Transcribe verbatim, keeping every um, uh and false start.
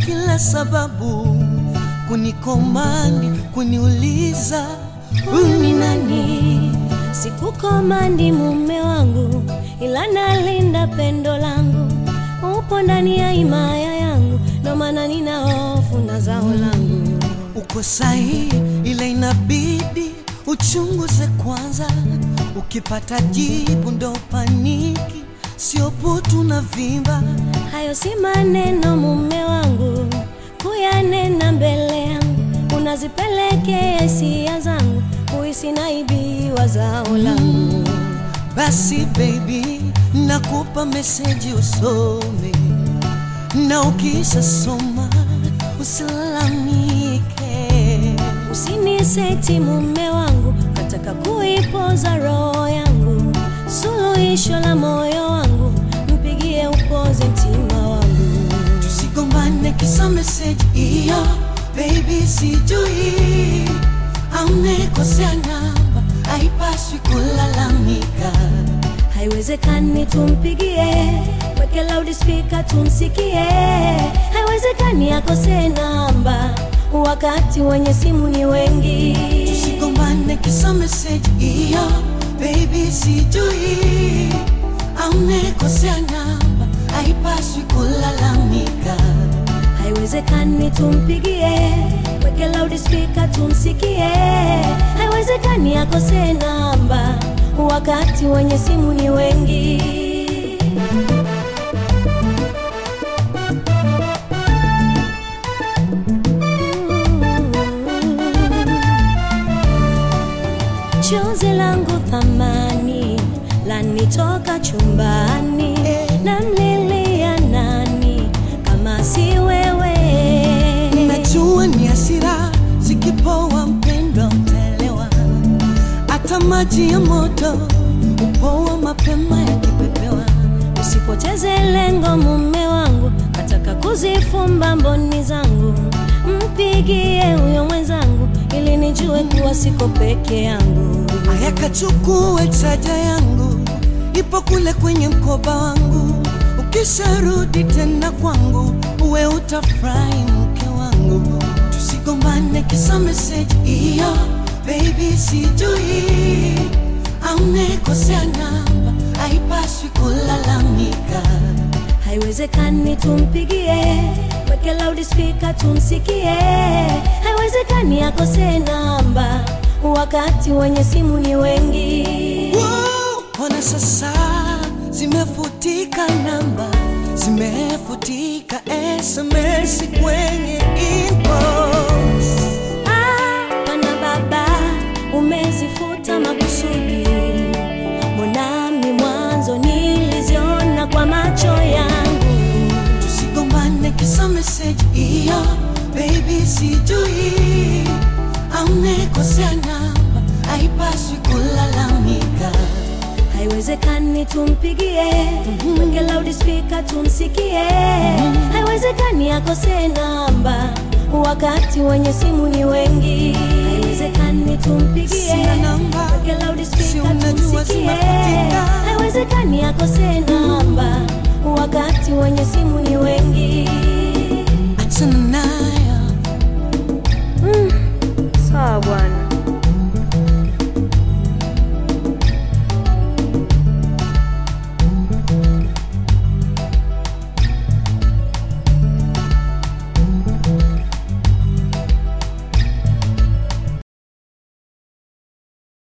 kila sababu kunikomandi, kuniuliza uni nani. Sikukomandi mume wangu, ila nalinda pendo langu. Upo ndani ya himaya yangu, ndo maana nina hofu na zao langu. Uko sahi, ila inabidi uchunguze kwanza. Ukipata jibu ndo paniki, sio putu na vimba. Hayo si maneno mume wangu, kuyanena mbele yangu. Unazipelekea hisia zangu, kuhisi naibiwa zao langu. mm. Basi baby, nakupa message usome, na ukisha soma usilalamike. Usiniseti mume wangu, kataka kuipoza roho yangu. Suluhisho la moyo wangu, mpigie upoze mtima wangu. Tusigombane kisa message iyo, baby sijui amekosea namba, haipaswi kulalamika. Haiwezekani tumpigie, weke loudspeaker tumsikie. Haiwezekani akose namba, wakati wenye simu ni wengi. Tusigombane kisa message iyo, baby sijui amekosea namba, haipaswi kulalamika. Haiwezekani tumpigie, weke loudspeaker tumsikie. Haiwezekani akose namba, wakati wenye simu ni wengi. Chozi langu thamani lanitoka chumbani, namlilia nani kama si wewe? Najua ni hasira zikipoa mpendwa utelewa, hata maji ya moto upoa mapema yakipepewa. Usipoteze lengo mume wangu, kataka kuzifumba mboni zangu. Mpigie huyo mwenzangu, ili nijue kuwa siko peke yangu. Aya kachukue chaja yangu, ipo kule kwenye mkoba wangu. Ukisharudi tena kwangu, uwe utafurahi mke wangu. Tusigombane kisa message iyo, baby sijui amekosea namba, haipaswi kulalamika. Haiwezekani tumpigie, weke loudspeaker tumsikie. Haiwezekani akose namba, wakati wenye simu ni wengi. Wow, ona sasa zimefutika namba, zimefutika S M S kwenye inbox. Ah, pana baba, umezifuta makusudi. Mbonami mwanzo niliziona kwa macho yangu. Tusigombane kisa message iyo, baby sijui amekosea namba, haipaswi kulalamika. Haiwezekani tumpigie, mm-hmm. weke loudspeaker tumsikie. mm-hmm. Haiwezekani akose namba, wakati wenye simu ni wengi. Haiwezekani tumpigie, weke loudspeaker tumsikie. Haiwezekani akose namba, wakati wenye simu ni wengi. Achana naye